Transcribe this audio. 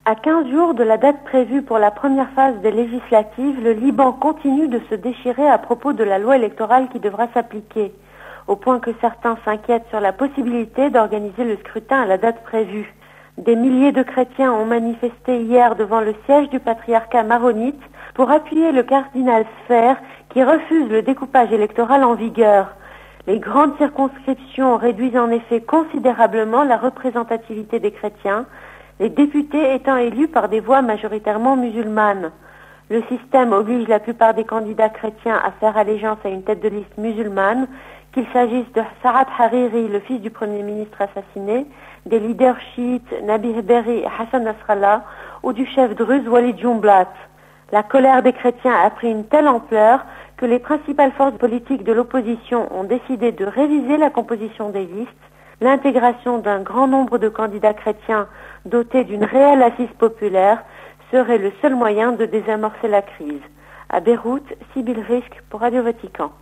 À 15 jours de la date prévue pour la première phase des législatives, le Liban continue de se déchirer à propos de la loi électorale qui devra s'appliquer, au point que certains s'inquiètent sur la possibilité d'organiser le scrutin à la date prévue. Des milliers de chrétiens ont manifesté hier devant le siège du patriarcat maronite pour appuyer le cardinal Sfer qui refuse le découpage électoral en vigueur. Les grandes circonscriptions réduisent en effet considérablement la représentativité des chrétiens, les députés étant élus par des voix majoritairement musulmanes. Le système oblige la plupart des candidats chrétiens à faire allégeance à une tête de liste musulmane, qu'il s'agisse de Saad Hariri, le fils du Premier ministre assassiné, des leaders chiites Nabih Berri et Hassan Nasrallah, ou du chef druze Walid Jumblat. La colère des chrétiens a pris une telle ampleur que les principales forces politiques de l'opposition ont décidé de réviser la composition des listes. L'intégration d'un grand nombre de candidats chrétiens dotés d'une réelle assise populaire serait le seul moyen de désamorcer la crise. À Beyrouth, Sybille Risque pour Radio Vatican.